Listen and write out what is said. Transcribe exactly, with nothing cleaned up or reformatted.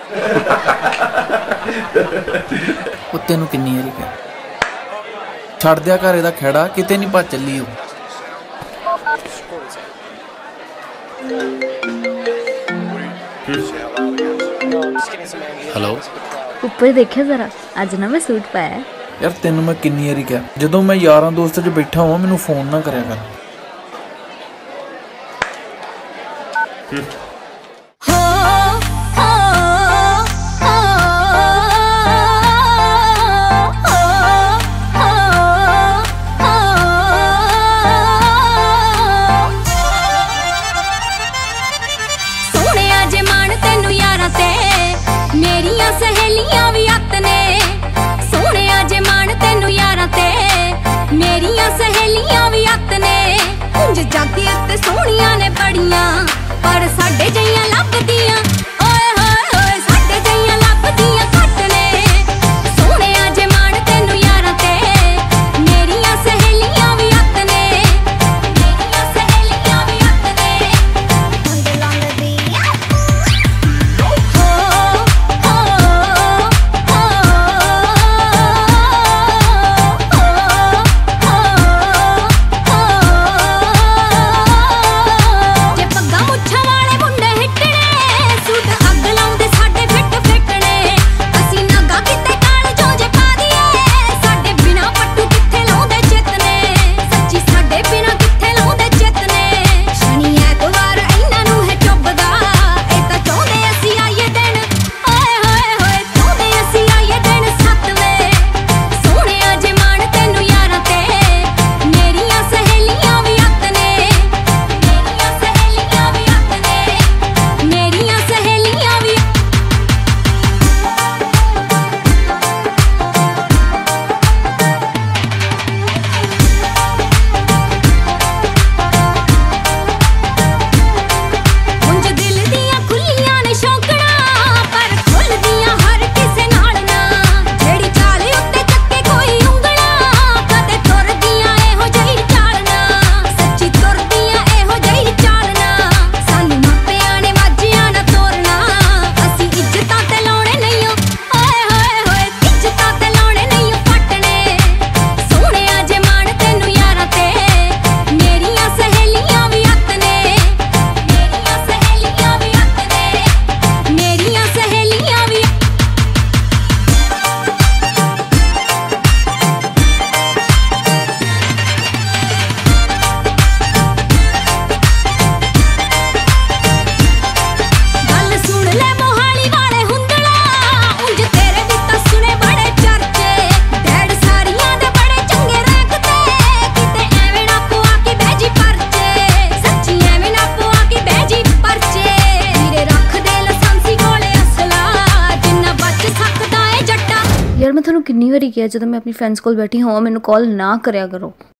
ਉਹ ਤੈਨੂੰ ਕਿੰਨੀ ਵਾਰੀ ਕਿਹਾ ਛੱਡ ਦਿਆ ਘਰ ਇਹਦਾ ਖਹਿੜਾ, ਕਿਤੇ ਨਹੀਂ ਭੱਜ ਚੱਲੀ ਉਹ। ਹੈਲੋ, ਉੱਪਰ ਦੇਖਿਆ ਜ਼ਰਾ, ਅੱਜ ਨਾ ਮੈਂ ਸੂਟ ਪਾਇਆ। ਯਾਰ ਤੈਨੂੰ ਮੈਂ ਕਿੰਨੀ ਵਾਰੀ ਕਿਹਾ ਜਦੋਂ ਮੈਂ ਯਾਰਾਂ ਦੋਸਤਾਂ 'ਚ ਬੈਠਾ ਹੋਵਾਂ ਮੈਨੂੰ ਫੋਨ ਨਾ ਕਰਿਆ ਕਰ। ਮੇਰੀਆਂ ਸਹੇਲੀਆਂ ਵੀ ਅੱਤ ਨੇ, ਸੋਹਣਿਆ ਜੇ ਮਾਣ ਤੈਨੂੰ ਯਾਰਾਂ ਤੇ। ਮੇਰੀਆਂ ਸਹੇਲੀਆਂ ਵੀ ਅੱਤ ਨੇ, ਉਂਝ ਜਾਤੀ ਉੱਤੇ ਸੋਹਣੀਆਂ ਨੇ ਬੜੀਆਂ, ਪਰ ਸਾਡੇ ਜਈਆਂ ਲੱਭਦੀਆਂ ਓਏ ਹੋਏ ਹੋਏ, ਸਾਡੇ ਜਈਆਂ ਲੱਭਦੀਆਂ ਘੱਟ ਨੇ। ਸੋਹਣਿਆ ਜੇ ਮਾਣ ਤੈਨੂੰ ਯਾਰਾਂ ਤੇ, ਮੇਰੀਆਂ ਸਹੇਲੀਆਂ ਵੀ ਅੱਤ ਨੇ, ਮੇਰੀਆਂ ਸਹੇਲੀਆਂ ਵੀ ਅੱਤ ਨੇ। ਹੁੰਦ ਲੰਘਦੀ ਯਾਰ ਮੈਂ ਤੁਹਾਨੂੰ ਕਿੰਨੀ ਵਾਰੀ ਕਿਹਾ ਜਦੋਂ ਮੈਂ ਆਪਣੀ ਫਰੈਂਡਸ ਕੋਲ ਬੈਠੀ ਹੋਵਾਂ ਮੈਨੂੰ ਕਾਲ ਨਾ ਕਰਿਆ ਕਰੋ।